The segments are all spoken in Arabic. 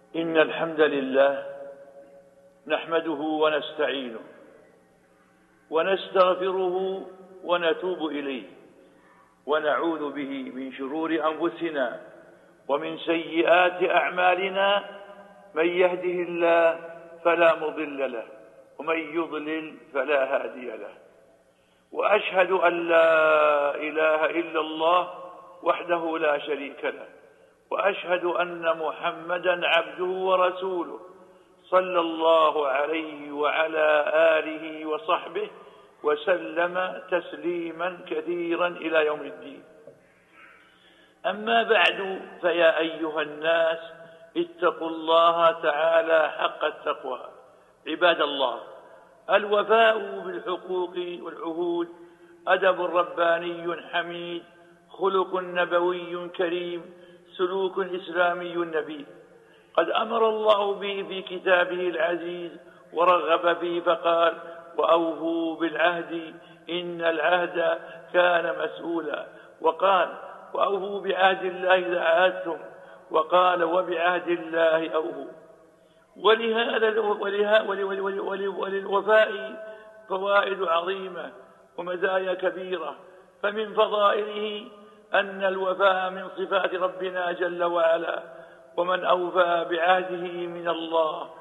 إن الحمد لله نحمده ونستعينه ونستغفره ونتوب إليه ونعوذ به من شرور أنفسنا ومن سيئات أعمالنا. من يهده الله فلا مضل له ومن يضلل فلا هادي له. وأشهد أن لا إله إلا الله وحده لا شريك له، وأشهد أن محمدا عبده ورسوله صلى الله عليه وعلى آله وصحبه وسلم تسليما كثيرا إلى يوم الدين. أما بعد، فيا أيها الناس اتقوا الله تعالى حق التقوى. عباد الله، الوفاء بالحقوق والعهود أدب رباني حميد، خلق نبوي كريم، سلوك إسلامي نبيل. قد أمر الله به في كتابه العزيز ورغب فيه فقال: وأوفوا بالعهد إن العهد كان مسؤولا. وقال: وأوفوا بعهد الله إذا عاهدتم. وقال: وبعهد الله أوفوا. وللوفاء فوائد عظيمة ومزايا كبيرة. فمن فضائله أن الوفاء من صفات ربنا جل وعلا، ومن أوفى بعهده من الله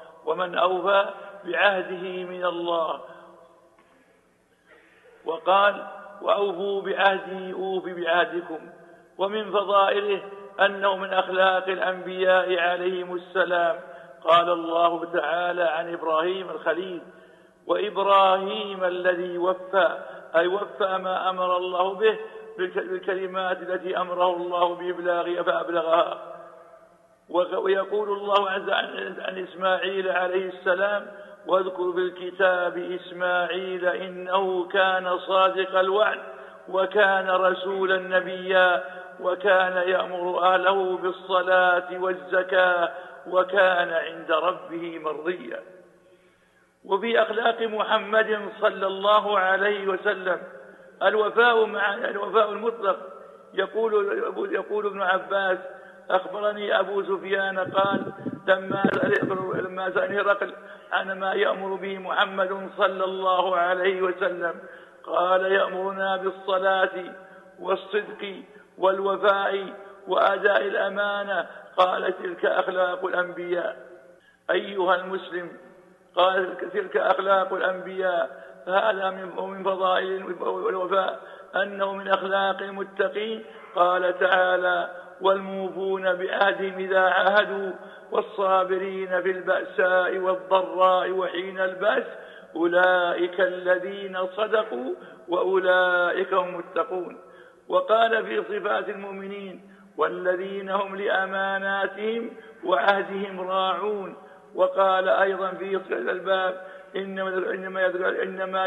وقال: وأوفوا بعهدي أوف بعهدكم. ومن فضائله أنه من أخلاق الأنبياء عليهم السلام. قال الله تعالى عن إبراهيم الخليل: وإبراهيم الذي وفى، أي وفى ما أمر الله به بالكلمات التي أمره الله بإبلاغها فأبلغها. ويقول الله عز وجل عن إسماعيل عليه السلام: واذكر بالكتاب إسماعيل إنه كان صادق الوعد وكان رسولا نبيا وكان يأمر أهله بالصلاة والزكاة وكان عند ربه مرضيا. وفي أخلاق محمد صلى الله عليه وسلم الوفاء المطلق. يقول ابن عباس: أخبرني أبو سفيان قال: لما سأل هرقل عن ما يأمر به محمد صلى الله عليه وسلم قال: يأمرنا بالصلاة والصدق والوفاء وأداء الأمانة. قال: تلك أخلاق الأنبياء. أيها المسلم، قال: تلك أخلاق الأنبياء. فهذا من فضائل الوفاء أنه من أخلاق المتقين. قال تعالى: والموفون بعهدهم إذا عاهدوا والصابرين في البأساء والضراء وحين البأس أولئك الذين صدقوا وأولئك هم المتقون. وقال في صفات المؤمنين: والذين هم لأماناتهم وعهدهم راعون. وقال أيضا في الباب: إنما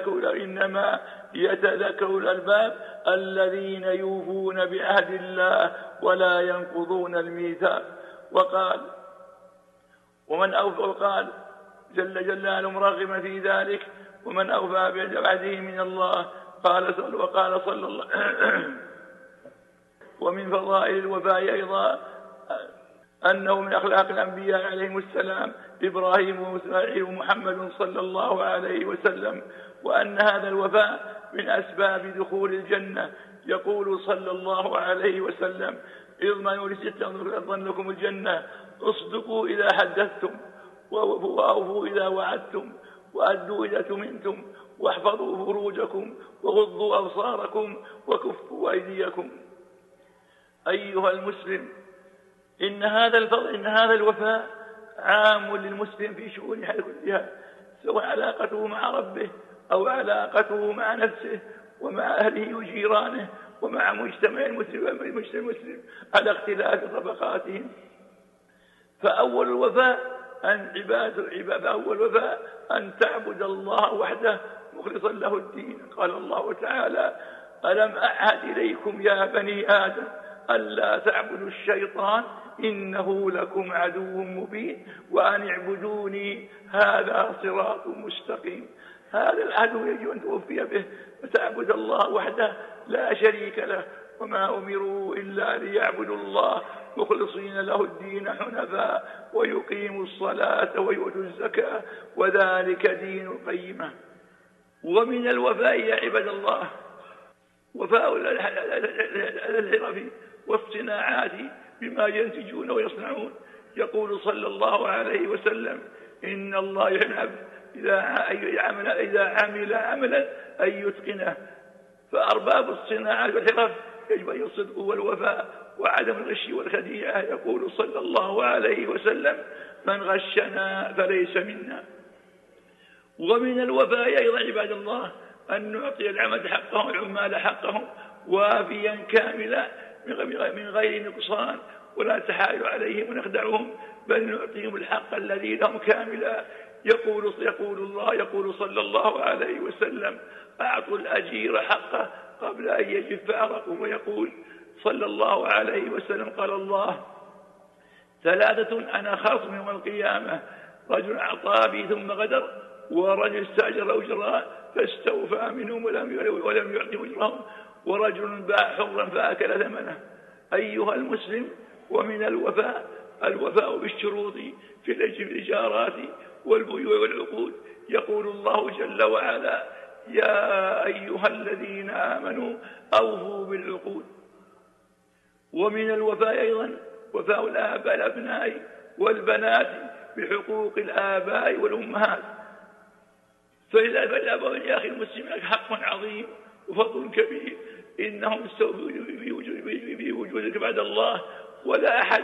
يتذكر الألباب الذين يوفون بعهد الله ولا ينقضون الميثاق. وقال: ومن أوفى، وقال جل جلاله مرغما في ذلك: ومن أوفى بعهده من الله. وقال صلى الله ومن فضائل الوفاء أيضا أنه من أخلاق الأنبياء عليهم السلام إبراهيم وإسماعيل ومحمد صلى الله عليه وسلم، وأن هذا الوفاء من أسباب دخول الجنة. يقول صلى الله عليه وسلم: اضمنوا لستة أضمن لكم الجنة: اصدقوا إذا حدثتم، وأوفوا إذا وعدتم، وأدوا إذا تمنتم، واحفظوا فروجكم، وغضوا أبصاركم، وكفوا أيديكم. أيها المسلم، إن هذا الوفاء عام للمسلم في شؤون حياته كلها، سواء علاقته مع ربه أو علاقته مع نفسه ومع أهله وجيرانه ومع مجتمع المسلم على اختلاف طبقاتهم. فأول الوفاء أن تعبد الله وحده مخلصا له الدين. قال الله تعالى: ألم أعهد إليكم يا بني آدم ألا تعبدوا الشيطان إنه لكم عدو مبين وأن اعبدوني هذا صراط مستقيم. هذا العدو يجب أن توفي به وتعبد الله وحده لا شريك له، وما أمروا إلا ليعبدوا الله مخلصين له الدين حنفاء ويقيموا الصلاة ويؤتوا الزكاة وذلك دين القيمة. ومن الوفاء يا عباد الله وفاء الحرف والصناعات بما ينتجون ويصنعون. يقول صلى الله عليه وسلم: إن الله يحب إذا عمل عملا أن يتقنه. فأرباب الصناعات والحرف يجب أن الصدق والوفاء وعدم الغش والخديعة. يقول صلى الله عليه وسلم: من غشنا فليس منا. ومن الوفاء أيضا عباد الله أن نعطي العمل حقهم العمال حقهم وافيا كاملا من غير نقصان، ولا نتحايل عليهم ونخدعهم، بل نعطيهم الحق الذي لهم كاملا. يقول صلى الله عليه وسلم: أعطوا الأجير حقه قبل أن يجف عرقه. ويقول صلى الله عليه وسلم: قال الله: ثلاثة أنا خاصم يوم القيامة: رجل أعطى بي ثم غدر، ورجل استأجر أجرا فاستوفى منهم ولم يعطهم أجرهم، ورجل باع حرا فأكل ثمنه. أيها المسلم، ومن الوفاء بالشروط في الإجارات والبيوع والعقود. يقول الله جل وعلا: يا أيها الذين آمنوا أوفوا بالعقود. ومن الوفاء أيضا وفاء الأبناء والبنات بحقوق الآباء والأمهات. فالأبوين يا أخي المسلم لك حق عظيم وفضل كبير، إنهم استوفوا في وجودك بعد الله، ولا أحد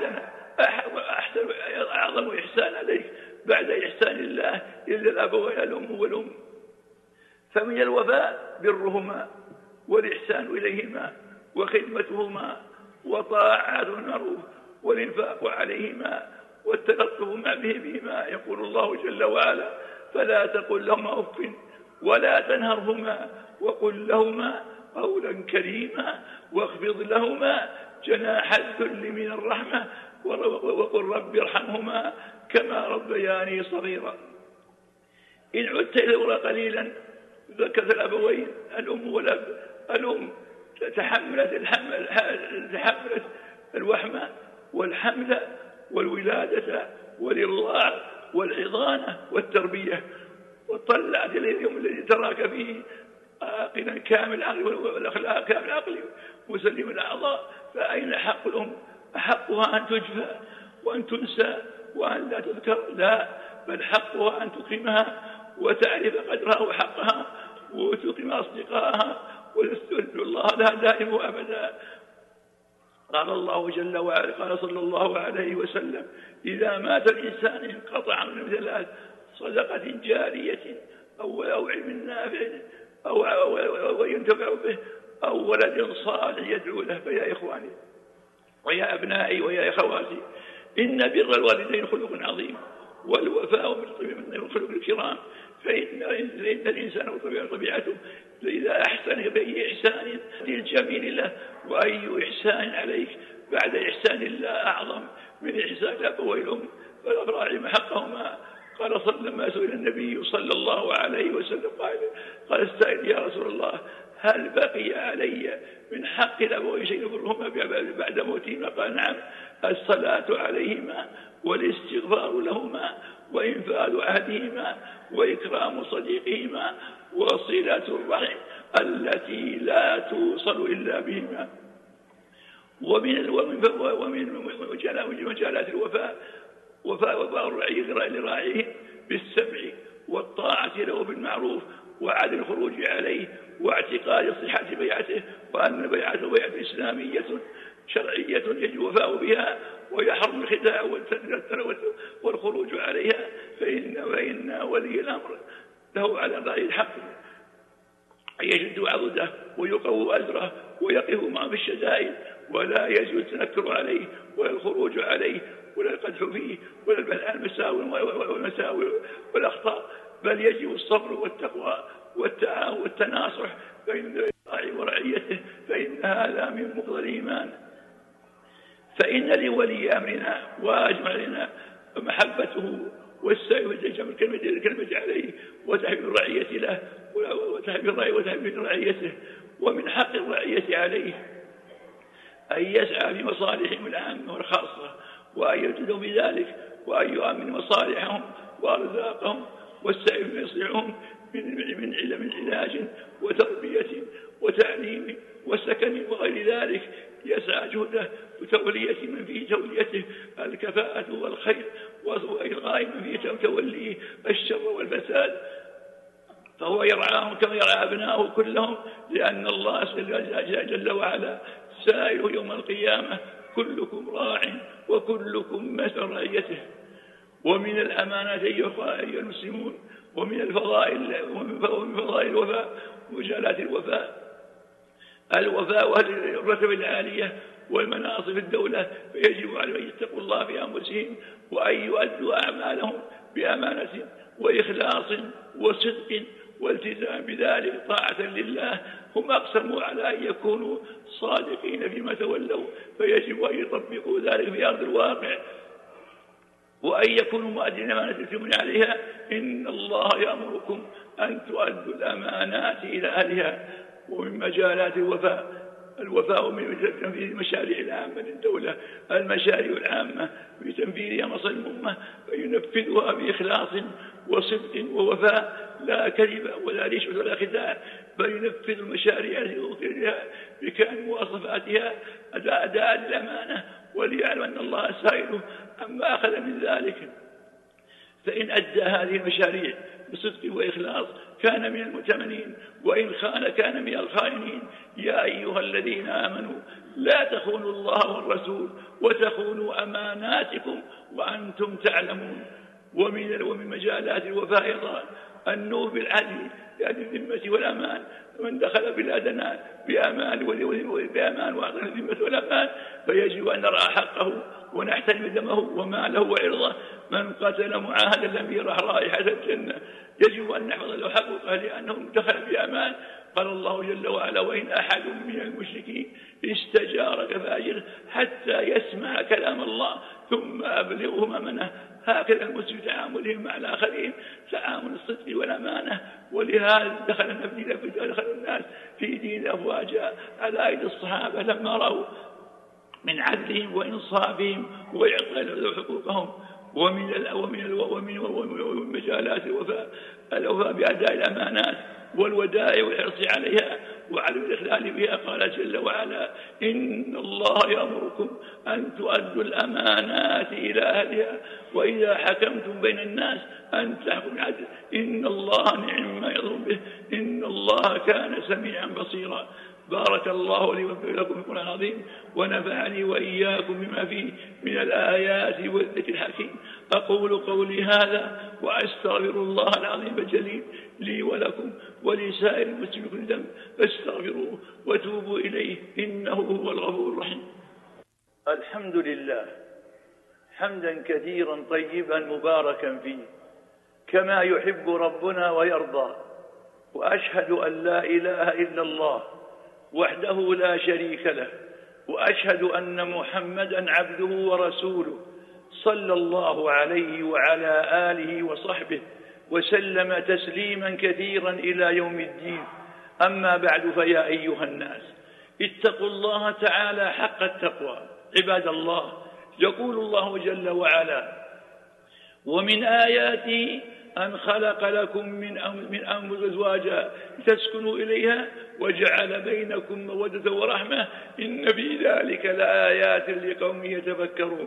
أعظم إحسان عليك بعد إحسان الله إلا الأبوين الأم والأم. فمن الوفاء برهما والإحسان إليهما وخدمتهما وطاعة المعروف والإنفاق عليهما والتلطف بهما. يقول الله جل وعلا: فلا تقل لهما أف ولا تنهرهما وقل لهما قولا كريما واخفض لهما جناح الذل من الرحمة وقل رب ارحمهما كما ربياني صغيرا. إن عدت إلى قليلا ذكرت الأبوين الأم والأب. الأم تحملت الوحمة والحمل والولادة والإرضاع والحضانة والتربية، وطلعت إلى اليوم الذي تراك فيه عاقلا كامل العقل والأخلاق كامل العقل مسلم الأعضاء. فأين حق الأم؟ أحقها أن تجفى وأن تنسى وأن لا تذكر؟ لا، بل حقها أن تكرمها وتعرف قدرها وحقها وتكرم أصدقائها وتستودع الله لها دائم وأبدا. قال الله جل وعلا: قال صلى الله عليه وسلم: إذا مات الإنسان انقطع عنه ثلاث: صدقة جارية أو علم نافع أو ينتفع به أو ولد صالح يدعو له. فيا إخواني ويا أبنائي ويا أخواتي، إن بر الوالدين خلق عظيم، والوفاء من خلق الكرام. فإن الإنسان طبيعته إذا أحسن بأي إحسان للجميل له، وأي إحسان عليك بعد إحسان الله أعظم من إحسان الأب والأم، فالأبراعم حقهما. قال لما سئل النبي صلى الله عليه وسلم قال السائل: يا رسول الله، هل بقي علي من حق الأبوين شيء يبرهما بعد موتهما؟ قال: نعم، الصلاة عليهما والاستغفار لهما وإنفاذ عهدهما وإكرام صديقهما وصلة الرحم التي لا توصل إلا بهما. ومن مجالات الوفاء وفاء الرعية لراعيهم بالسمع والطاعة له بالمعروف وعدم الخروج عليه واعتقاد صحة بيعته، وأن بيعته بيعة إسلامية شرعية يجب الوفاء بها، ويحرم الخداع والخروج عليها، فإن ولي الأمر له على الرأي الحق أن يشد عضده ويقوي أزره ويقف معه في الشدائد، ولا يجوز التنكر عليه ولا الخروج عليه ولا القدح فيه ولا البحث عن المساوئ والأخطاء، بل يجب الصبر والتقوى والتعاون والتناصح بين الراعي ورعيته، فإن هذا من مقتضى الإيمان. فإن لولي أمرنا واجب علينا محبته والسعي والجمع الكلمة عليه وتحب الرعية له وتحب رعيته، ومن حق الرعية عليه أن يسعى في مصالحهم العامة والخاصة، وأن يجدوا بذلك، وأن يؤمن مصالحهم وأرزاقهم، والسعي في يصلحهم من علاج وتربية وتعليم وسكن وغير ذلك، يسعى جهده وتولية من فيه توليته الكفاءة والخير، وإلغاء من فيه توليه الشر والفساد، فهو يرعاهم كما يرعى أبناءه كلهم، لأن الله جل وعلا سائل يوم القيامة: كلكم راع وكلكم مسؤول عن رعيته. ومن الأمانات أيها المسلمون، ومن الفضائل الوفاء ومجالات الوفاء وأهل الرتب العالية والمناصب الدولة، فيجب عليهم أن يتقوا الله في أنفسهم، وأن يؤدوا أعمالهم بأمانة وإخلاص وصدق والتزام بذلك طاعة لله. هم أقسموا على أن يكونوا صادقين فيما تولوا، فيجب أن يطبقوا ذلك في أرض الواقع، وأن يكونوا مؤدين أمانة يتمون عليها. إن الله يأمركم أن تؤدوا الأمانات إلى أهلها. ومن مجالات الوفاء من تنفيذ المشاريع العامة للدولة، المشاريع العامة في تنفيذها مصلحة الأمة، فينفذها بإخلاص وصدق ووفاء، لا كذب ولا رشوة ولا خداع، بل ينفذ المشاريع التي بكامل مواصفاتها أداء للأمانة، وليعلم أن الله سائله عما أخذ من ذلك. فإن أدى هذه المشاريع بصدق وإخلاص كان من المؤتمنين، وإن خان كان من الخائنين. يا أيها الذين آمنوا لا تخونوا الله والرسول وتخونوا أماناتكم وأنتم تعلمون. ومن مجالات الوفاء أيضا النور بالعدل، يعني الذمة والأمان. من دخل بلادنا بأمان وأعطى الذمة والأمان، فيجب أن نرى حقه ونحترم دمه وماله وعرضه. من قتل معاهدا لم يرح رائحة الجنة. يجب أن نحفظ له حقوقه لأنه دخل بأمان. قال الله جل وعلا: وإن أحد من المشركين استجارك فأجره حتى يسمع كلام الله ثم أبلغه مأمنه. هكذا المسلم تعاملهم مع الآخرين تعامل الصدق والأمانة. ولهذا دخل الناس في دين أفواجا على أيدي الصحابة لما رأوا من عدلهم وإنصافهم وإعطائهم حقوقهم. ومن مجالات الوفاء بأداء الأمانات والودائع والحرص عليها وعدم الإخلال بها. قال جل وعلا: إن الله يأمركم أن تؤدوا الأمانات إلى أهلها وإذا حكمتم بين الناس أن تحكموا بالعدل إن الله نعم ما يأمر به إن الله كان سميعا بصيرا. بارك الله لي ولكم في القرآن العظيم، ونفعني وإياكم بما فيه من الآيات والذكر الحكيم. أقول قولي هذا وأستغفر الله العظيم الجليل لي ولكم ولسائر المسلمين كل ذنب فاستغفروه وتوبوا إليه إنه هو الغفور الرحيم. الحمد لله حمدا كثيرا طيبا مباركا فيه كما يحب ربنا ويرضى. وأشهد أن لا إله إلا الله وحده لا شريك له، وأشهد أن محمدا عبده ورسوله صلى الله عليه وعلى آله وصحبه وسلم تسليما كثيرا إلى يوم الدين. أما بعد، فيا أيها الناس اتقوا الله تعالى حق التقوى. عباد الله، يقول الله جل وعلا: ومن آياته أن خلق لكم من أنفسكم أزواجا لتسكنوا إليها وجعل بينكم مودة ورحمة إن في ذلك لآيات لقوم يتفكرون.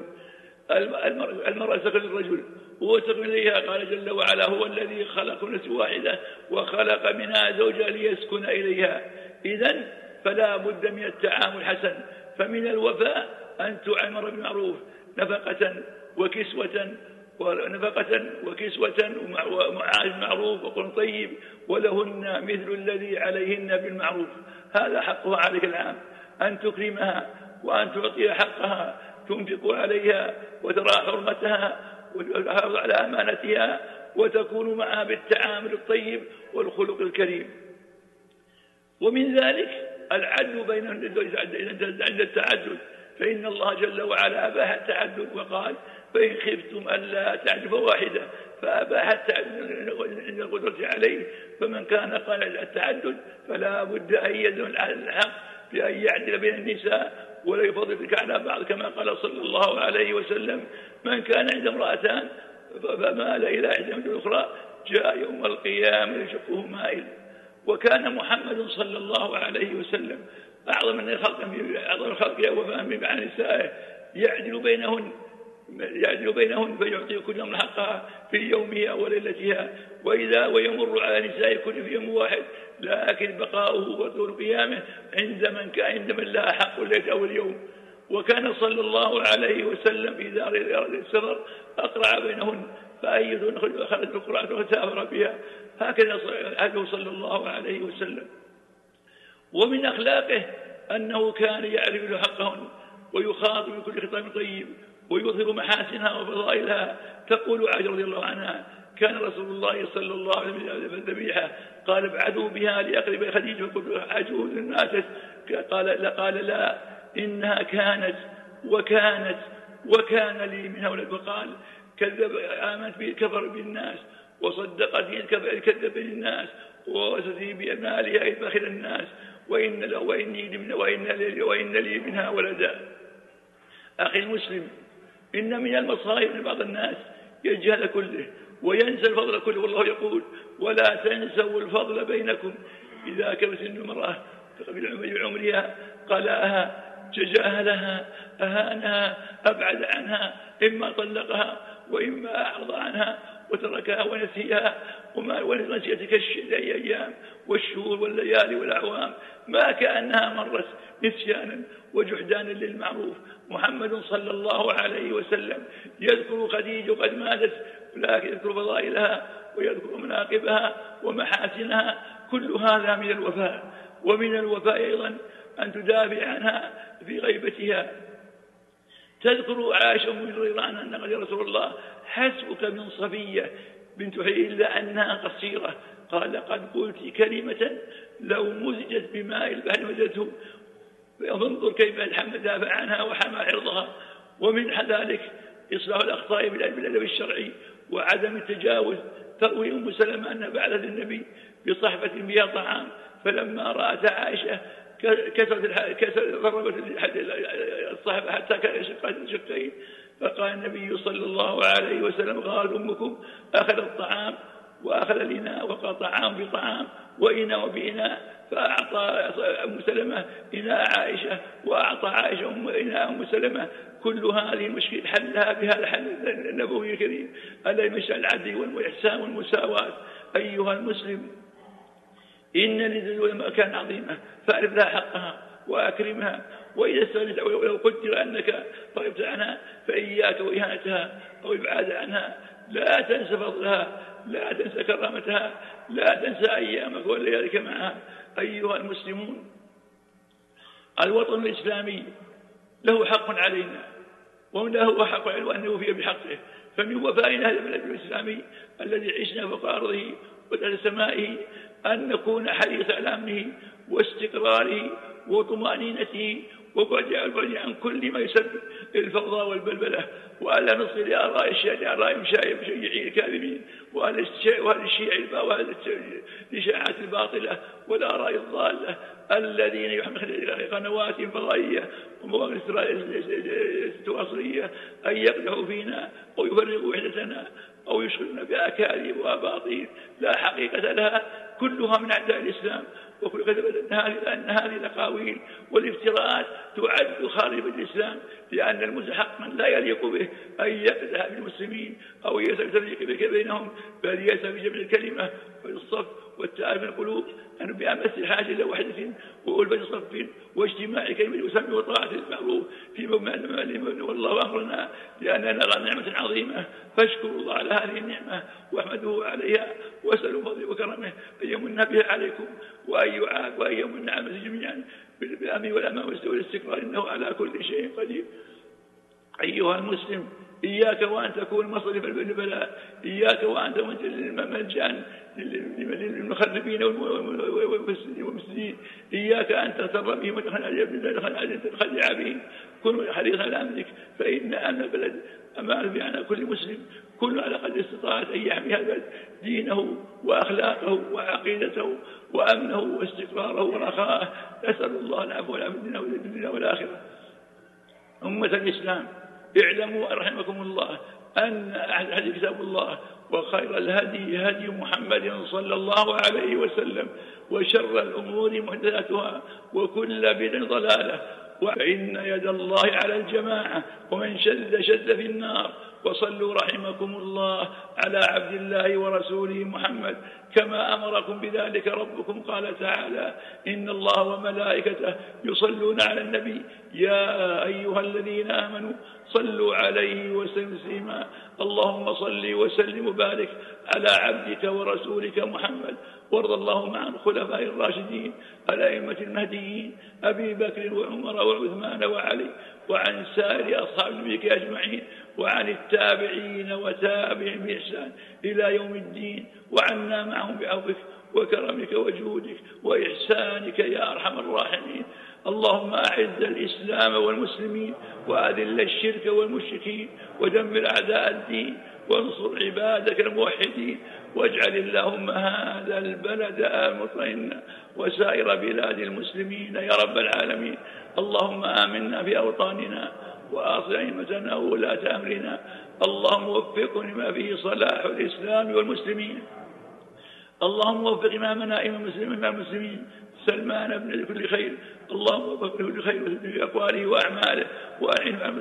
المرأة سكن الرجل وسكن إليها. قال جل وعلا: هو الذي خلق نفس واحدة وخلق منها زوجها ليسكن إليها. إذن فلا بد من التعامل الحسن. فمن الوفاء أن تعمر بالمعروف نفقة وكسوة ومعاش معروف وقول طيب، ولهن مثل الذي عليهن بالمعروف. هذا حقها عليك العام، أن تكرمها وأن تعطيها حقها، تنفق عليها وترى حرمتها وتحافظ على أمانتها وتكون معها بالتعامل الطيب والخلق الكريم. ومن ذلك العدل بين عند التعدد، فإن الله جل وعلا أباح التعدد وقال: فإن خفتم ألا تعدلوا فواحدة، فأباح التعدد عند القدرة عليه. فمن كان قال التعدد فلا بد أن يدل على الحق بأن يعدل بين النساء ولا يفضلك على بعض، كما قال صلى الله عليه وسلم: من كان عنده امرأتان فمال إلى إحدى من الأخرى جاء يوم القيامة يشقه مائل. وكان محمد صلى الله عليه وسلم أعظم الخلق وفهم مع نسائه، يعدل بينهن فيعطي كل من حقها في يومها وليلتها، ويمر على نساء كل في يوم واحد، لكن بقاؤه وطول قيامه عند من لا حق الليلة أو اليوم. وكان صلى الله عليه وسلم إذا أراد السفر أقرع بينهن، فأيدهن خرجت القرآن وسافر بها. هكذا هديه صلى الله عليه وسلم. ومن أخلاقه أنه كان يعرف حقهن ويخاطب بكل خطاب طيب ويظهر محاسنها وفضائلها. تقول عائشة رضي الله عنها: كان رسول الله صلى الله عليه وسلم في الذبيحة قال: ابعثوا بها لأقرب خديجة وقل عجوز ماتت. قال: لا، إنها كانت وكان لي منها ولد. وقال: آمنت به كفر بالناس، وصدقت الكذب بالناس، ووسدي بمالها إذ بخل الناس، وإن لي منها ولدا. أخي المسلم، إن من المصائب من بعض الناس يجهل كله وينسى الفضل كله، والله يقول: ولا تنسوا الفضل بينكم. إذا كبرت المرأة في عمرها قلأها، تجاهلها، أهانها، أبعد عنها، إما طلقها وإما أعرض عنها وتركها ونسيها، ونسيت الأيام والشهور والليالي والأعوام، ما كأنها مرت نسيانا وجحدانا للمعروف. محمد صلى الله عليه وسلم يذكر خديجة قد ماتت، لكن يذكر فضائلها ويذكر مناقبها ومحاسنها. كل هذا من الوفاء. ومن الوفاء أيضا أن تدافع عنها في غيبتها. تذكر عائشة رضي الله عنها أن قال: يا رسول الله، حسبك من صفية بنت حيي إلا أنها قصيرة. قال: لقد قلت كلمة لو مزجت بماء البحر وجدته. فانظر كيف دافع عنها وحمى عرضها. ومن ذلك إصلاح الأخطاء بالأدب الشرعي وعدم التجاوز. تروي أم سلمة أن بعثت النبي بصحفة فيها طعام، فلما رأت عائشة ضربت الصحفة حتى كان شقين، فقال النبي صلى الله عليه وسلم: قال أمكم أخذ الطعام وأخذ الإناء، وقال: طعام بطعام وإناء بإناء. فأعطى أم سلمة إناء عائشة، وأعطى عائشة إناء أم سلمة. كل هذه المشكلة حلها بهذا الحل النبوي الكريم الذي مشى العدل والإحسان والمساواة. أيها المسلم، إن للذل مكان عظيمة، فأعرف لها حقها وأكرمها. وإذا استغنيت ولو قدر أنك رغبت عنها فإياك وإهانتها أو إبعاد عنها. لا تنسى فضلها، لا تنسى كرامتها، لا تنسى أيامك وليالك معها. أيها المسلمون، الوطن الإسلامي له حق علينا، وله حق أن نوفي بحقه. فمن وفائنا هذا البلد الإسلامي الذي عشنا فوق أرضه وتحت سمائه أن نكون حريص على أمنه واستقراره وطمأنينته، وبعد عن كل ما يسبب الفوضى والبلبلة، وألا نصل لآراء مشيعي الكاذبين، وأهل الشيع والإشاعات الباطلة والآراء الضالة الذين يحملون قنوات فضائية ومواقع التواصلية أن يقدحوا فينا أو يفرقوا وحدتنا أو يشغلنا بأكاذيب وأباطيل لا حقيقة لها، كلها من أعداء الإسلام. وكل كذب أن هذه الأقاويل والافتراءات تعد خاربة الإسلام، لأن المسلم حقا لا يليق به أن يقدح بالمسلمين أو يتفرق بينهم، بل يسعى بجمع الكلمة والصف والتآلف من القلوب، أن بأمس الحاجة إلى وحدة وألفة صف واجتماع كلمة وسمع وطاعة المعروف في والله أمرنا، لأننا نرى نعمة عظيمة، فاشكروا الله على هذه النعمة واحمدوه عليها واسألوا فضله وكرمه أن يمن بها عليكم وأن يمن على جميعا بالأمن والأمان والاستقرار، إنه على كل شيء قدير. أيها المسلم، إياك وأن تكون مصرفا للبلاء، إياك وأن تكون ملجأ للمخربين والمفسدين، إياك أن تغتر بهم وتخدع بهم. كن حريصا على أمنك، فإن أمن البلد أمان بأن كل مسلم، كل على قدر استطاعت أن يحمي هذا دينه وأخلاقه وعقيدته وأمنه واستقراره ورخاءه. نسأل الله العفو والعافية في الدنيا والآخرة. أمة الإسلام اعلموا رحمكم الله أن أحد كتاب الله، وخير الهدي هدي محمد صلى الله عليه وسلم، وشر الأمور محدثاتها، وكل بدعة ضلالة، فإن يد الله على الجماعة، ومن شد شد في النار. وصلوا رحمكم الله على عبد الله ورسوله محمد كما أمركم بذلك ربكم. قال تعالى: إن الله وملائكته يصلون على النبي يا أيها الذين آمنوا صلوا عليه وسلموا تسليما. اللهم صل وسلم وبارك على عبدك ورسولك محمد، وارض اللهم عن الخلفاء الراشدين الأئمة المهديين أبي بكر وعمر وعثمان وعلي، وعن سائر أصحاب نبيك أجمعين، وعن التابعين وتابعين بإحسان إلى يوم الدين، وعنا معهم بعفوك وكرمك وجودك وإحسانك يا أرحم الراحمين. اللهم أعز الإسلام والمسلمين، وأذل الشرك والمشركين، ودمر أعداء الدين، وانصر عبادك الموحدين، واجعل اللهم هذا البلد مطمئنا وسائر بلاد المسلمين يا رب العالمين. اللهم آمنا في أوطاننا، وأصلح أئمتنا وولاة أمرنا. اللهم وفقنا لما فيه صلاح الإسلام والمسلمين. اللهم وفق إمامنا إمام المسلمين سلمان بن كل خير. اللهم وفق كل خير في أقواله وأعماله، وأعنه على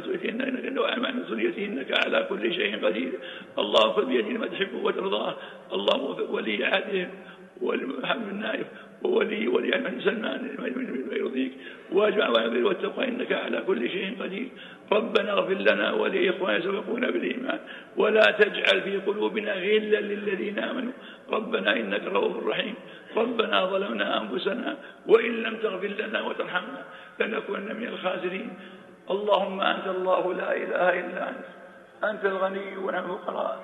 مسؤوليته إنك على كل شيء قدير. اللهم خذ بيده ما تحب وترضاه. اللهم وفق ولي عهدهم والحمد النائف وولي عهد سلمان ما يرضيك، واجمع وينبر والتقوى إنك على كل شيء قدير. ربنا اغفر لنا ولإخواننا سبقونا بالإيمان، ولا تجعل في قلوبنا غلا للذين آمنوا ربنا إنك رؤوف رحيم. ربنا ظلمنا أنفسنا وإن لم تغفر لنا وترحمنا لنكونن من الخاسرين. اللهم أنت الله لا إله إلا أنت الغني ونحن الفقراء.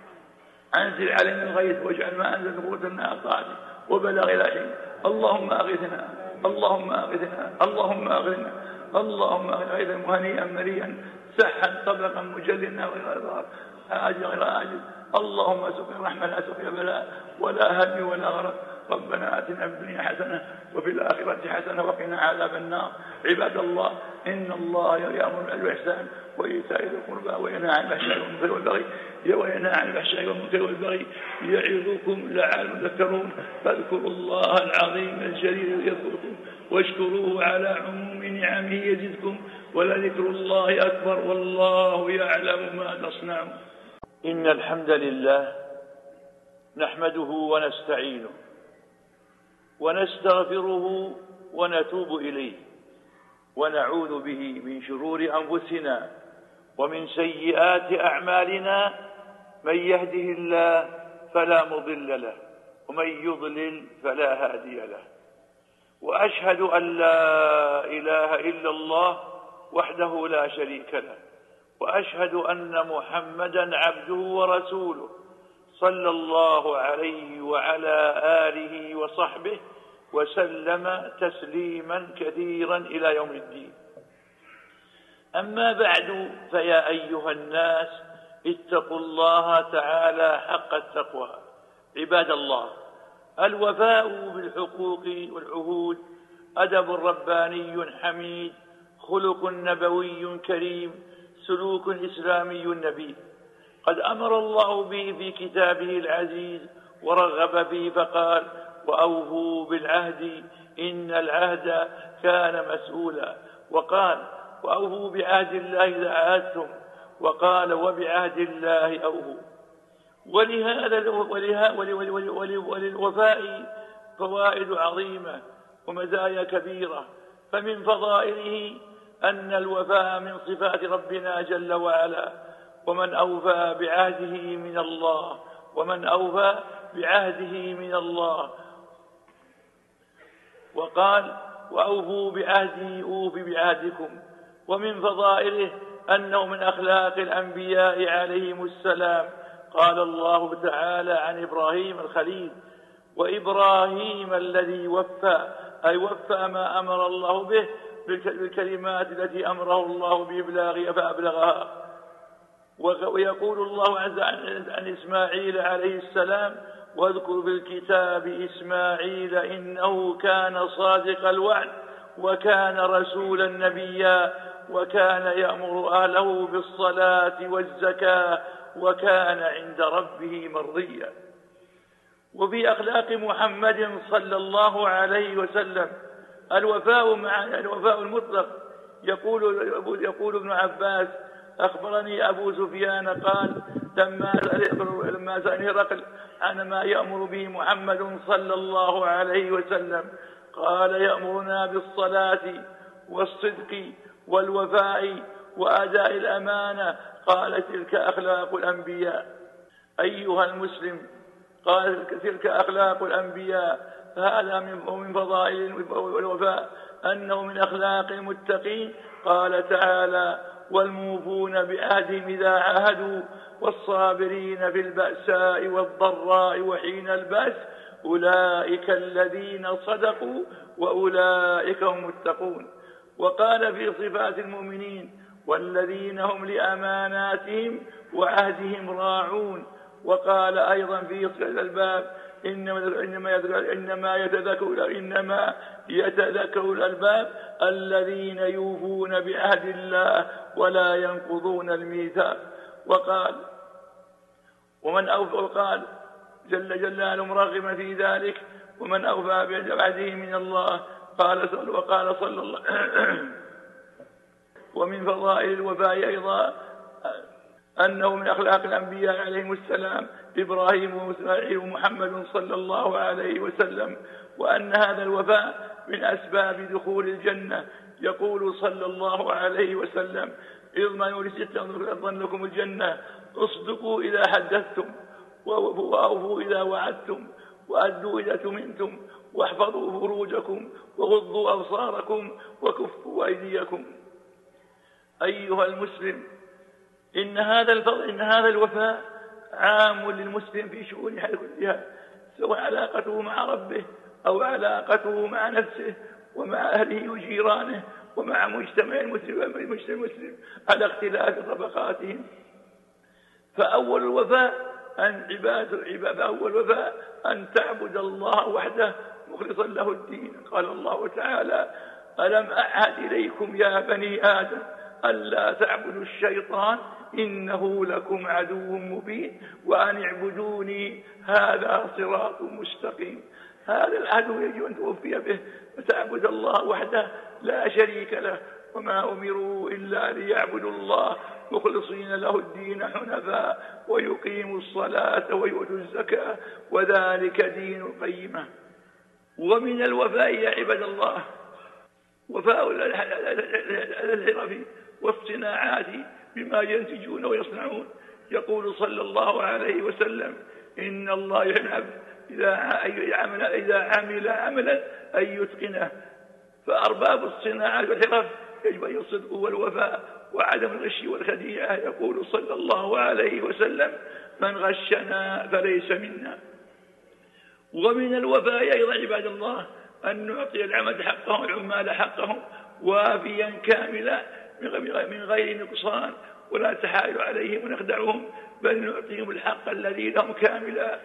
أنزل علينا الغيث واجعل ما أنزل قوتنا طاعتك وبلغ إلى حين. اللهم أغثنا اللهم أغثنا اللهم أغثنا اللهم أغثنا غيثا مهنيئا مريئا سحا طبقا مجلنا غير ضار آجل غير آجل. اللهم سقي رحمة لا سقي بلاء ولا هدي ولا غرق. ربنا آتنا في الدنيا حسنة وفي الآخرة حسنة وقنا عذاب النار. عباد الله، إن الله يأمر بالإحسان وإيتاء ذي القربى وينهى عن الفحشاء والمنكر والبغي يعظكم لعلكم تذكرون. فاذكروا الله العظيم الجليل يذكركم، واشكروه على عموم نعمه يزدكم، ولذكر الله أكبر والله يعلم ما تصنعون. إن الحمد لله نحمده ونستعينه ونستغفره ونتوب إليه، ونعوذ به من شرور أنفسنا ومن سيئات أعمالنا. من يهده الله فلا مضل له، ومن يضلل فلا هادي له. وأشهد أن لا إله إلا الله وحده لا شريك له، وأشهد أن محمدا عبده ورسوله صلى الله عليه وعلى آله وصحبه وسلم تسليما كثيرا إلى يوم الدين. أما بعد، فيا أيها الناس اتقوا الله تعالى حق التقوى. عباد الله، الوفاء بالحقوق والعهود أدب رباني حميد، خلق نبوي كريم، سلوك إسلامي نبيل. قد أمر الله به في كتابه العزيز ورغب فيه فقال: وأوفوا بالعهد إن العهد كان مسؤولا. وقال: وأوفوا بعهد الله إذا عاهدتم. وقال: وبعهد الله أوفوا. وللوفاء فوائد عظيمة ومزايا كبيرة. فمن فضائله أن الوفاء من صفات ربنا جل وعلا، ومن أوفى بعهده من الله وقال: وأوفوا بعهدي أوف بعهدكم. ومن فضائله أنه من أخلاق الأنبياء عليهم السلام. قال الله تعالى عن إبراهيم الخليل: وإبراهيم الذي وفى، أي وفى ما أمر الله به بالكلمات التي أمره الله بإبلاغها فأبلغها. ويقول الله عن إسماعيل عليه السلام: واذكر في الكتاب إسماعيل إنه كان صادق الوعد وكان رسولا نبيا وكان يأمر أهله بالصلاة والزكاة وكان عند ربه مرضيا. وفي أخلاق محمد صلى الله عليه وسلم الوفاء المطلق. يقول ابن عباس: أخبرني أبو سفيان قال لما سأل هرقل عن ما يأمر به محمد صلى الله عليه وسلم قال: يأمرنا بالصلاة والصدق والوفاء وأداء الأمانة. قال: تلك أخلاق الأنبياء. أيها المسلم، قال: تلك أخلاق الأنبياء. هذا من فضائل الوفاء أنه من أخلاق المتقين. قال تعالى: والموفون بعهدهم إذا عاهدوا والصابرين في البأساء والضراء وحين البأس أولئك الذين صدقوا وأولئك هم المتقون. وقال في صفات المؤمنين: والذين هم لأماناتهم وعهدهم راعون. وقال أيضا في الباب: إنما يتذكر الألباب الذين يوفون بعهد الله ولا ينقضون الميثاق. وقال: ومن أوفى، وقال جل جلاله مرغما في ذلك: ومن أوفى بعهده من الله. وقال صلى الله ومن فضائل الوفاء أيضا أنه من أخلاق الأنبياء عليهم السلام إبراهيم وإسماعيل ومحمد صلى الله عليه وسلم، وأن هذا الوفاء من أسباب دخول الجنة. يقول صلى الله عليه وسلم: اضمنوا لستة لكم الجنة: اصدقوا إذا حدثتم، وأوفوا إذا وعدتم، وأدوا إذا تمنتم، واحفظوا فروجكم، وغضوا أبصاركم، وكفوا أيديكم. أيها المسلم، إن هذا الوفاء عام للمسلم في شؤون حياته كلها، سواء علاقته مع ربه أو علاقته مع نفسه ومع أهله وجيرانه ومع مجتمع المسلم على اختلاف طبقاتهم. فأول الوفاء أن تعبد الله وحده مخلصا له الدين. قال الله تعالى: ألم أعهد إليكم يا بني آدم ألا تعبدوا الشيطان إنه لكم عدو مبين وأن اعبدوني هذا صراط مستقيم. هذا العدو يجب أن توفي به، فتعبد الله وحده لا شريك له، وما أمروا إلا ليعبدوا الله مخلصين له الدين حنفاء ويقيموا الصلاة ويؤتوا الزكاة وذلك دين القيمة. ومن الوفاء يا عباد الله وفاء الحرف والصناعات بما ينتجون ويصنعون. يقول صلى الله عليه وسلم: إن الله يحب إذا عمل عملا أن يتقنه. فأرباب الصناعات والحرف يجب أن يصدقوا والوفاء وعدم الغش والخديعة. يقول صلى الله عليه وسلم: من غشنا فليس منا. ومن الوفاء أيضا عباد الله أن نعطي العمال حقهم وافيا كاملا من غير نقصان، ولا تحايل عليهم ونخدعهم، بل نعطيهم الحق الذي لهم كاملا.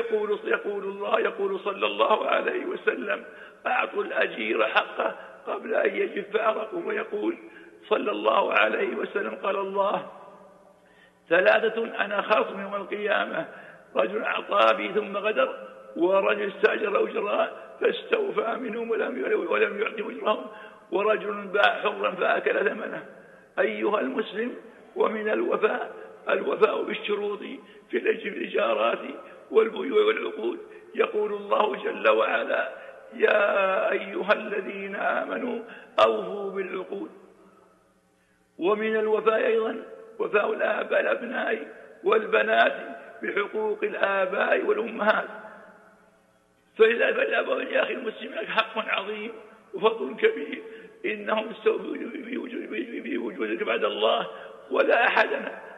يقول صلى الله عليه وسلم: أعطوا الأجير حقه قبل أن يجف عرقه. ويقول صلى الله عليه وسلم: قال الله: ثلاثة أنا خاصم يوم القيامة: رجل أعطى بي ثم غدر، ورجل استأجر أجراء فاستوفى منهم ولم يعطهم أجرهم، ورجل باع حرا فأكل ثمنه. أيها المسلم، ومن الوفاء بالشروط في الإجارات والبيوع والعقود. يقول الله جل وعلا: يا أيها الذين آمنوا أوفوا بالعقود. ومن الوفاء أيضا وفاء الأبناء والبنات بحقوق الآباء والأمهات. فالأبوين يا أخي المسلم حق عظيم وفضل كبير، إنهم بوجودك بعد الله، ولا أحد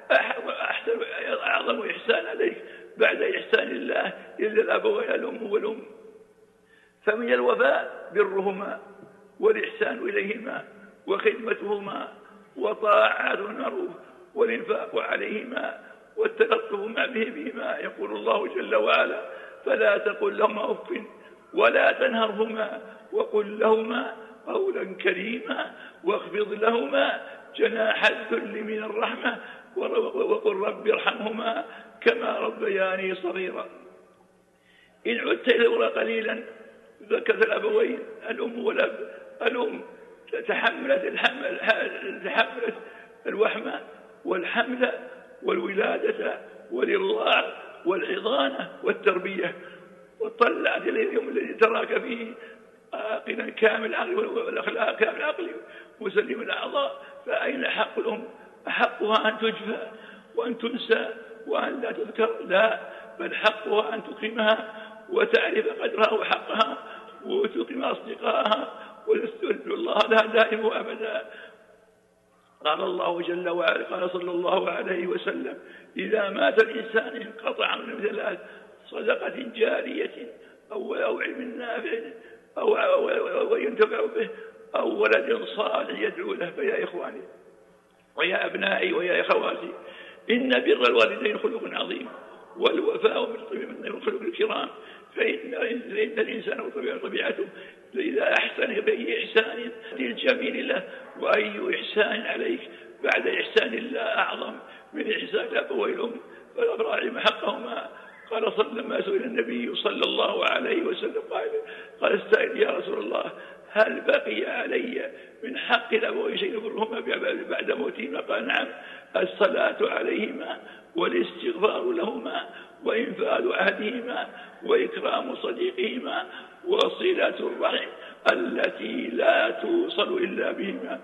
أعظم إحسان عليك بعد إحسان الله إلا الأبوين الأم والأم. فمن الوفاء برهما والإحسان إليهما وخدمتهما وطاعة المعروف والإنفاق عليهما والتلطف بهما. يقول الله جل وعلا: فلا تقل لهما أف ولا تنهرهما وقل لهما قولا كريما واخفض لهما جناح الذل من الرحمة وقل رب ارحمهما كما ربياني صغيرا. إن عدت إلى قليلا ذكرت الأبوين الأم والأب. الأم تحملت الوحمة والحمل والولادة والإرضاع والحضانة والتربية، وطلعت اليوم الذي تراك فيه عاقلا كامل العقل والأخلاق كامل العقل مسلم الأعضاء، فأين حق الأم؟ أحقها أن تجفى وأن تنسى وأن لا تذكر؟ لا، بل حقها أن تكرمها وتعرف قدرها وحقها وتكرم أصدقائها وتستودع الله لها دائم وأبدا. قال الله جل وعلا، قال صلى الله عليه وسلم: إذا مات الإنسان انقطع من ثلاث: صدقة جارية أو علم نافع أو ينتفع به أو ولد صالح يدعو له. فيا إخواني ويا أبنائي ويا أخواتي، إن بر الوالدين خلق عظيم، والوفاء من الخلق الكرام، فإن الإنسان طبيعته إذا أحسن بأي إحسان للجميل له، وأي إحسان عليك بعد إحسان الله أعظم من إحسان الأب والأم، فراعي حقهما. قال لما سئل النبي صلى الله عليه وسلم قال السائل: يا رسول الله، هل بقي علي من حق الأبوين شيء يبرهما بعد موتهما؟ قال: نعم، الصلاة عليهما والاستغفار لهما وإنفاذ عهدهما وإكرام صديقهما وصلة الرحم التي لا توصل إلا بهما.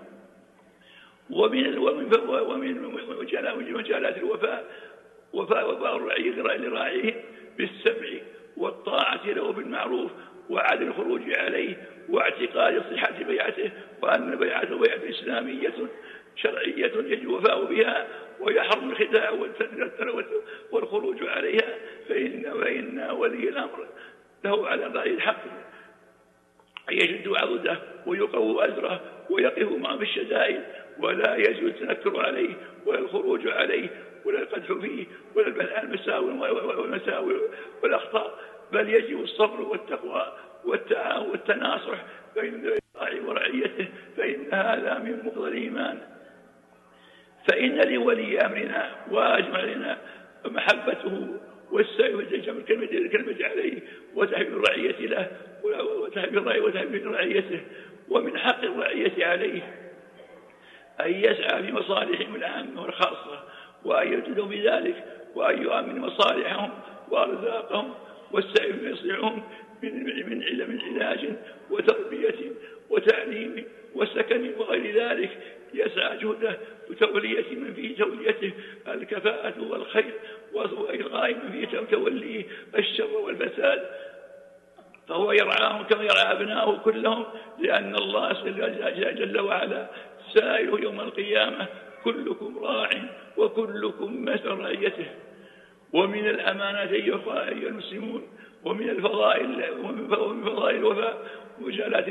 ومن مجالات الوفاء وفاء الرعي لراعيه بالسمع والطاعة له بالمعروف وعدم الخروج عليه واعتقاد صحة بيعته، وأن بيعته بيعة إسلامية شرعية يجب وفاء بها، ويحرم الخداع والخروج عليها، فإن ولي الأمر له على الرأي الحق أن يشد عضده ويقوي أزره ويقف معه في الشدائد، ولا يجوز التنكر عليه ولا الخروج عليه ولا القدح فيه ولا المساوئ والأخطاء، بل يجب الصبر والتقوى والتعاون والتناصح بين الراعي ورعيته، فإن هذا من مقتضى الإيمان. فإن لولي أمرنا واجب علينا محبته والسعي وتجمع الكلمة عليه وتحب الرعية له وتحب رعيته. ومن حق الرعية عليه أن يسعى في مصالحهم العامة والخاصة، وأن يجدوا بذلك، وأن يؤمن مصالحهم وأرزاقهم، والسعي في يصلحهم من علاج وتربية وتعليم وسكن وغير ذلك، يسعى جهده وتولية من فيه توليته الكفاءة والخير، وإلغاء من فيه توليه الشر والفساد، فهو يرعاهم كما يرعى أبناءه كلهم، لأن الله جل وعلا سائل يوم القيامة: كلكم راع وكلكم مسؤول عن رعيته. ومن الأمانة أيها المسلمون، ومن الفضائل الوفاء ومجالات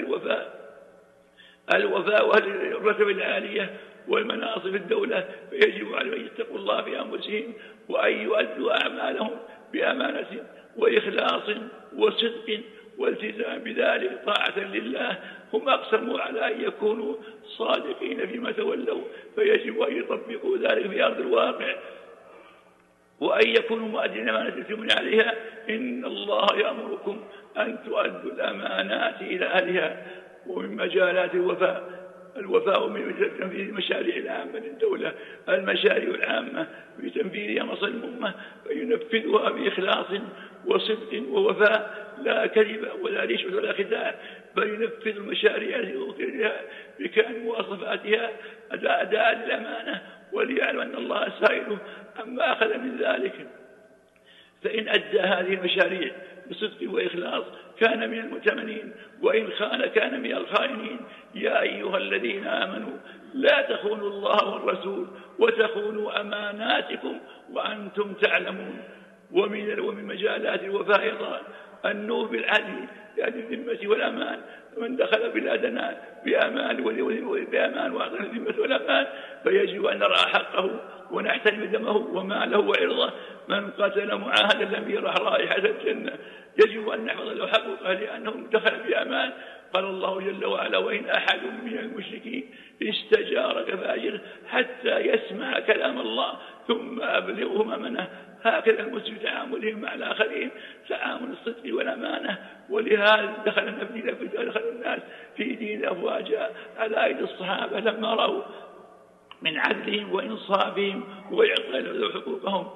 الوفاء والرتب العالية والمناصب الدولة، فيجب عليهم أن يتقوا الله في أنفسهم وأن يؤدوا أعمالهم بأمانة وإخلاص وصدق والتزام بذلك طاعة لله. هم أقسموا على أن يكونوا صادقين فيما تولوا، فيجب أن يطبقوا ذلك في أرض الواقع وأن يكونوا مؤدين أمانة تؤمن عليها. إن الله يأمركم أن تؤدوا الأمانات إلى أهلها. ومن مجالات الوفاء من تنفيذ المشاريع العامة للدولة، المشاريع العامة بتنفيذها مصلحة الأمة، فينفذها بإخلاص وصدق ووفاء، لا كذب ولا رشوة ولا خداع، بل ينفذ المشاريع التي بكامل مواصفاتها أداء الأمانة، وليعلم أن الله سائله عما أخذ من ذلك. فإن أدى هذه المشاريع بصدق وإخلاص كان من المؤتمنين، وإن خان كان من الخائنين. يا أيها الذين آمنوا لا تخونوا الله والرسول وتخونوا أماناتكم وأنتم تعلمون. ومن مجالات الوفاء أيضا النوب بالعدل يعني الذمة والأمان، من دخل بلادنا بأمان وأعطى الذمة والأمان فيجب أن نرعى حقه ونحترم دمه وماله وعرضه. من قتل معاهدا لم يرح رائحة الجنة، يجب أن نحفظ له حقوقه لأنه دخل بأمان قال الله جل وعلا: وإن أحد من المشركين استجارك فأجره حتى يسمع كلام الله ثم أبلغه مأمنه. هكذا المسلم تعاملهم مع الآخرين تعامل الصدق والأمانة. ولهذا دخل الناس في دين أفواجا على أيدي الصحابة لما رأوا من عدلهم وإنصافهم وإعطائهم حقوقهم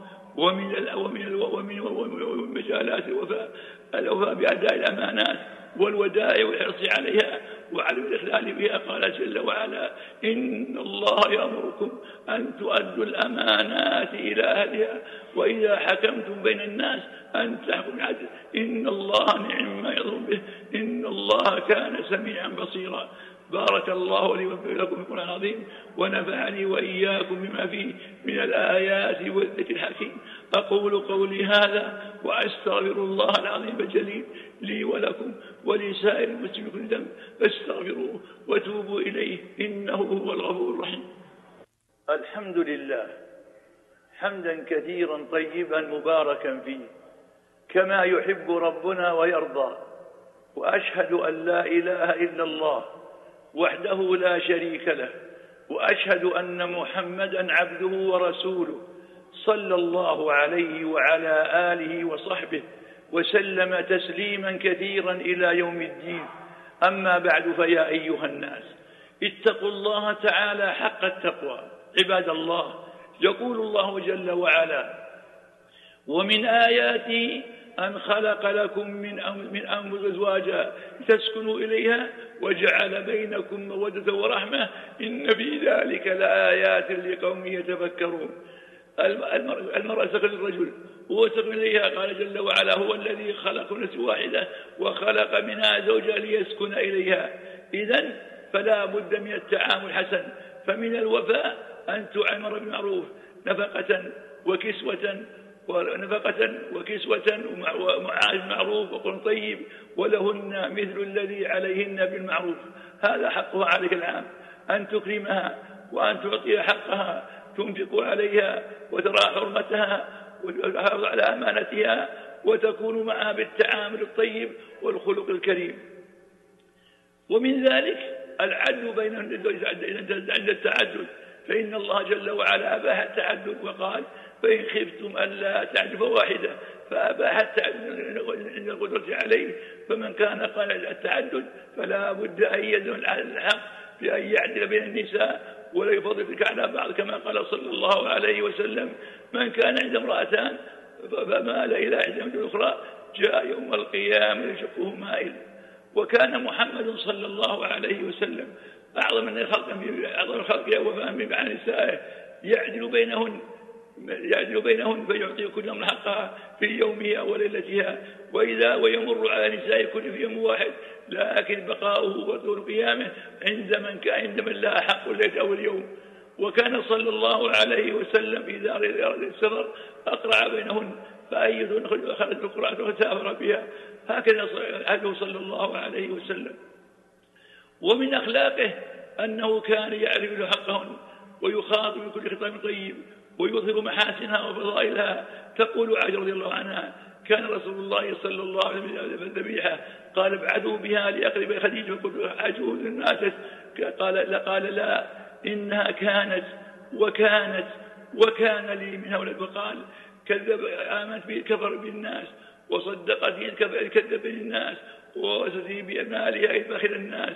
ومن مجالات الوفاء بأداء الأمانات والودائع والحرص عليها وعلى الإخلال بها. قال جل وعلا: إن الله يأمركم أن تؤدوا الأمانات إلى أهلها وإذا حكمتم بين الناس أن تحكموا بالعدل إن الله نعم ما يأمر به إن الله كان سميعا بصيرا. بارك الله لي ولكم في القرآن العظيم ونفعني وإياكم بما فيه من الآيات والذكر الحكيم. أقول قولي هذا وأستغفر الله العظيم الجليل لي ولكم ولسائر المسلمين كل ذنب فاستغفروه وتوبوا إليه إنه هو الغفور الرحيم. الحمد لله حمدا كثيرا طيبا مباركا فيه كما يحب ربنا ويرضى. وأشهد أن لا إله إلا الله وحده لا شريك له وأشهد أن محمدا عبده ورسوله صلى الله عليه وعلى آله وصحبه وسلم تسليما كثيرا إلى يوم الدين. أما بعد، فيا أيها الناس اتقوا الله تعالى حق التقوى. عباد الله، يقول الله جل وعلا: ومن آياته أن خلق لكم من أنفسكم أزواجا لتسكنوا إليها وجعل بينكم مودة ورحمة إن في ذلك لآيات لقوم يتفكرون. المرأة سكن الرجل وسكن إليها. قال جل وعلا: هو الذي خلق نفس واحدة وخلق منها زوجها ليسكن إليها. إذن فلا بد من التعامل الحسن. فمن الوفاء أن تعمر بالمعروف نفقة وكسوة ومعاش معروف وقول طيب ولهن مثل الذي عليهن بالمعروف. هذا حقها عليك العام، أن تكرمها وأن تعطيها حقها، تنفق عليها وترى حرمتها وتحافظ على أمانتها وتكون معها بالتعامل الطيب والخلق الكريم. ومن ذلك العدل بين عند التعدد، فإن الله جل وعلا أباح التعدد وقال: فإن خفتم ألا تعدل فواحدة، فأباح التعدد عند القدرة عليه. فمن كان قال التعدد فلا بد أن يدل على الحق بأن يعدل بين النساء ولا يفضل تلك على بعض، كما قال صلى الله عليه وسلم: من كان عنده امرأتان فمال إلى إحدى من الأخرى جاء يوم القيامة يشقه مائل. وكان محمد صلى الله عليه وسلم أعظم الخلق وفهم عن نسائه يعدل بينهن فيعطي كل من حقها في يومها وليلتها ويمر على نساء كل في يوم واحد، لكن بقاؤه وطول قيامه عند من لا حق الليلة أو اليوم. وكان صلى الله عليه وسلم إذا أراد السفر أقرع بينهن فأيدهن خرج القرآن وسافر بها. هكذا عهده صلى الله عليه وسلم. ومن أخلاقه أنه كان يعرف حقهن ويخاطب بكل خطاب طيب ويظهر محاسنها وفضائلها. تقول عائشة رضي الله عنها: كان رسول الله صلى الله عليه وسلم في الذبيحة قال: ابعثوا بها لأقرب خديجة وقل عجوز ماتت. قال: لا، إنها كانت وكان لي منها ولد. وقال: آمنت به كفر بالناس وصدقت الكذب بالناس ووسدي بمالها إذ بخل الناس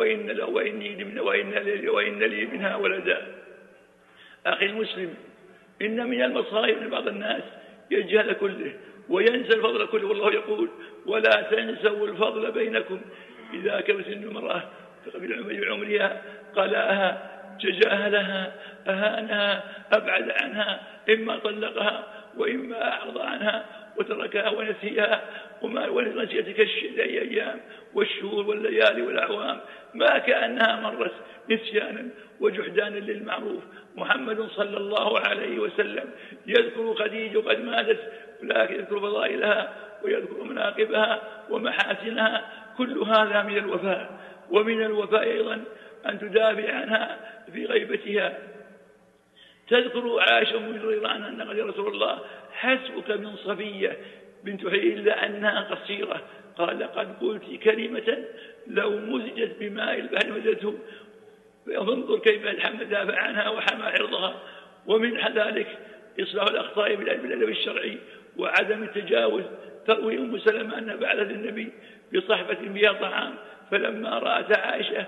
وإن لي منها ولدا. أخي المسلم، إن من المصائب لبعض الناس يجهل كله وينسى الفضل كله. والله يقول: ولا تنسوا الفضل بينكم. إذا كبر سن المرأة بعمرها قلأها تجاهلها أهانها أبعد عنها، إما طلقها وإما أعرض عنها وتركها ونسيها ونسيت تلك الأيام والشهور والليالي والأعوام ما كأنها مرت نسيانا وجحدانا للمعروف. محمد صلى الله عليه وسلم يذكر خديجة قد ماتت، ولكن يذكر فضائلها ويذكر مناقبها ومحاسنها. كل هذا من الوفاء. ومن الوفاء أيضا أن تدافع عنها في غيبتها. تذكر عائشة رضي الله عنها أن قال: يا رسول الله، حسبك من صفية بنت حيي إلا أنها قصيرة. قال قد قلت كلمة لو مزجت بماء البحر مزجته، فانظر كيف الحمد دافع عنها وحمى عرضها. ومن ذلك إصلاح الأخطاء بالأدب الشرعي وعدم التجاوز. تروي أم سلمة أن بعثت النبي بصحفة فيها طعام، فلما رأت عائشة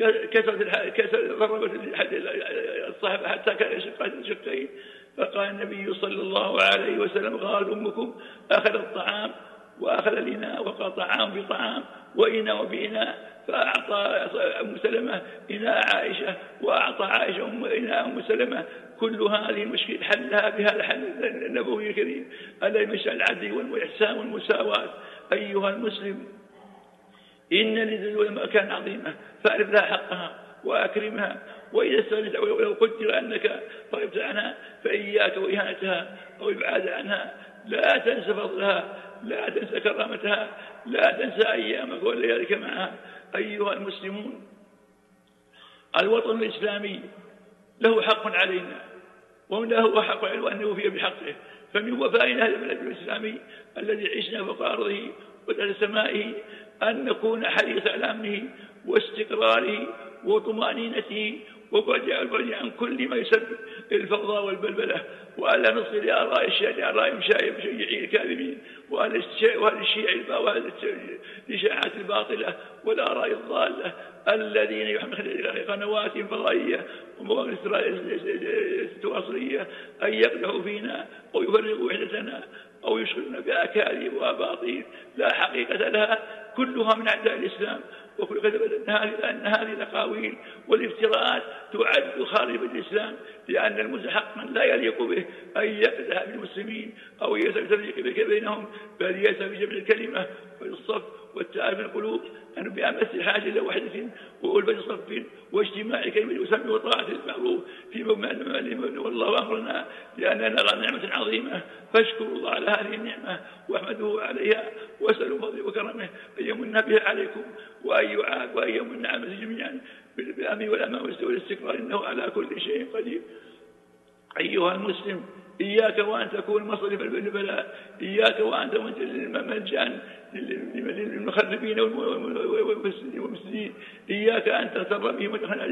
ضربت الصحفة حتى كان شقين، فقال النبي صلى الله عليه وسلم قال أمكم أخذ الطعام وأخذ الإناء، وقال طعام بطعام وإناء بإناء، فأعطى أم سلمة إناء عائشة وأعطى عائشة إناء أم سلمة. كل هذه المشكلة حلها بها الحل النبوي الكريم الذي مشى العدل والإحسان والمساواة. أيها المسلم، إن للذل مكان عظيمة، فاعرف لها حقها وأكرمها، وإذا استغنيت ولو قدر أنك طلبت عنها فإياك وإهانتها أو الإبعاد عنها. لا تنسى فضلها، لا تنسى كرامتها، لا تنسى أيامك وليالك معها. أيها المسلمون، الوطن الإسلامي له حق علينا، وله حق على أن نوفي بحقه. فمن وفائنا هذا البلد الإسلامي الذي عشنا فوق أرضه وتحت سمائه أن نكون حريصا على أمنه واستقراره وطمأنينته، وبعد عن كل ما يسبب الفوضى والبلبلة، وألا نصل لآراء الشيعة مشيعي الكاذبين، وأهل الشيعة وأهل الإشاعات الباطلة والآراء الضالة الذين يحملون قنوات فضائية ومواقع التواصلية أن يقدحوا فينا أو يفرقوا وحدتنا أو يشغلون بأكاذيب وأباطيل لا حقيقة لها، كلها من أعداء الإسلام. وكل قد أن هذه الأقاويل والافتراءات تعد خارج الإسلام، لأن المسلم حقا لا يليق به أن يقدح بالمسلمين أو يتفرق بينهم، بل يسعى بجمع الكلمة والصف والتآلف القلوب، أن بأمس الحاجة إلى وحدة وألفة صف واجتماع كلمة يسمى وطاعة المعروف في مبنى والله أمرنا، لأننا على نعمة عظيمة، فاشكروا الله على هذه النعمة واحمدوه عليها واسألوا فضله وكرمه أن يمن بها عليكم وأن يعاد وأن يمن على جميعا بالأمن والأمان والاستقرار، إنه على كل شيء قدير. أيها المسلم، إياك وأن تكون مصرف البلاء، إياك وأن تكون ملجأ للمخربين والمفسدين، إياك أن تغتر بهم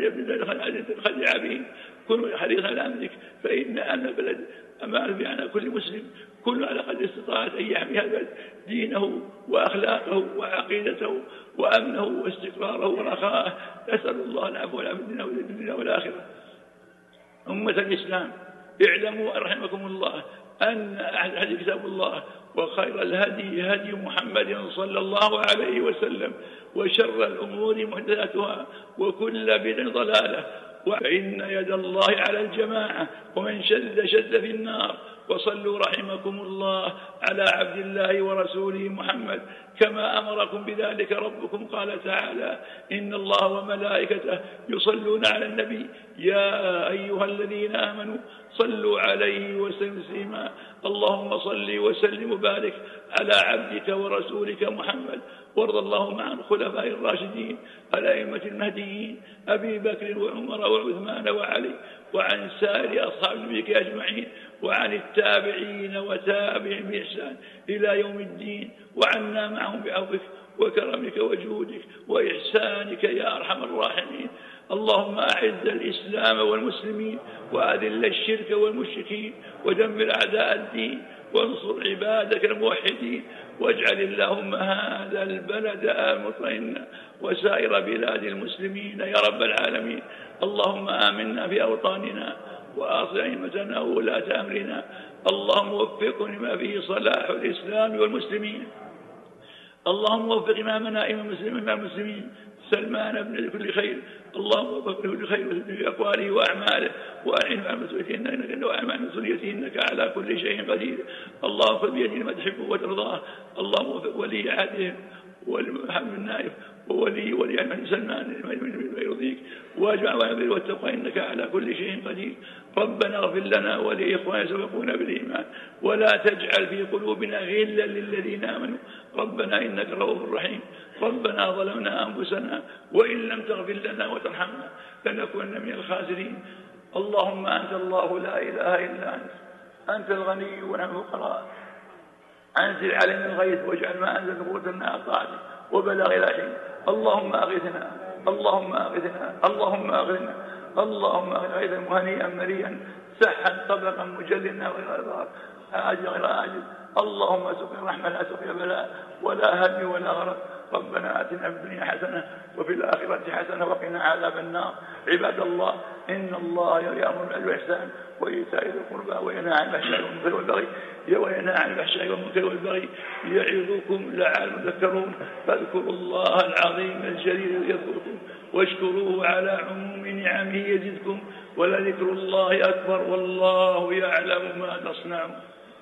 وتخدع بهم. كن حريصا على أمنك، فإن أمن البلد أمان على كل مسلم، كل على قدر استطاعت أن يحمي هذا دينه وأخلاقه وعقيدته وأمنه واستقراره ورخاءه. نسأل الله العفو والعافية في الدنيا والآخرة. أمة الإسلام، اعلموا رحمكم الله أن أحد كتاب الله، وخير الهدي هدي محمد صلى الله عليه وسلم، وشر الأمور محدثاتها، وكل بدعة ضلالة، وإن يد الله على الجماعة، ومن شد في النار. وصلوا رحمكم الله على عبد الله ورسوله محمد كما أمركم بذلك ربكم. قال تعالى: إن الله وملائكته يصلون على النبي يا أيها الذين آمنوا صلوا عليه وسلموا تسليما. اللهم صل وسلم وبارك على عبدك ورسولك محمد، وارض اللهم عن الخلفاء الراشدين الأئمة المهديين أبي بكر وعمر وعثمان وعلي، وعن سائر أصحاب نبيك أجمعين، وعن التابعين وتابعين بإحسان إلى يوم الدين، وعنا معهم بعفوك وكرمك وجودك وإحسانك يا أرحم الراحمين. اللهم أعز الإسلام والمسلمين، وأذل الشرك والمشركين، ودمر أعداء الدين، وانصر عبادك الموحدين، واجعل اللهم هذا البلد مطمئنا وسائر بلاد المسلمين يا رب العالمين. اللهم آمنا في أوطاننا، وأصلح أئمتنا وولاة أمرنا. اللهم وفقنا لما فيه صلاح الإسلام والمسلمين. اللهم وفق إمامنا إمام المسلمين سلمان بن كل خير. اللهم وفق كل خير في أقواله وأعماله، وأعنه على مسؤوليته إنك على كل شيء قدير. اللهم خذ بيده ما تحبه وترضاه. اللهم وفق ولي عهدهم والمحمد النائب وولي أحمد سلمان ما يرضيك، واجمع وانذر واتقى إنك على كل شيء قدير. ربنا اغفر لنا ولإخواننا سبقونا بالإيمان، ولا تجعل في قلوبنا غلا للذين آمنوا ربنا إنك رؤوف رحيم. ربنا ظلمنا أنفسنا وإن لم تغفر لنا وترحمنا لنكونن من الخاسرين. اللهم أنت الله لا إله إلا أنت الغني ونحن الفقراء، أنزل علينا الغيث واجعل ما أنزل قوتنا طاعتك وبلغ إلى حين. اللهم أغثنا اللهم أغثنا اللهم أغثنا اللهم أغثنا غيثا مهنيئا مريئا سحا طبقا مجلنا غير ضار عاجل غير عاجل. اللهم سقي رحمة لا سقي بلاء ولا هم ولا غرق. ربنا آتنا في الدنيا حسنة وفي الآخرة حسنة وقنا عذاب النار. عباد الله إن الله يأمر بالعدل والإحسان وإيتاء ذي القربى وينهى عن الفحشاء والمنكر والبغي يعظكم لعلكم تذكرون. فاذكروا الله العظيم الجليل يذكركم واشكروه على عموم نعمه يزدكم ولذكر الله أكبر والله يعلم ما تصنعون.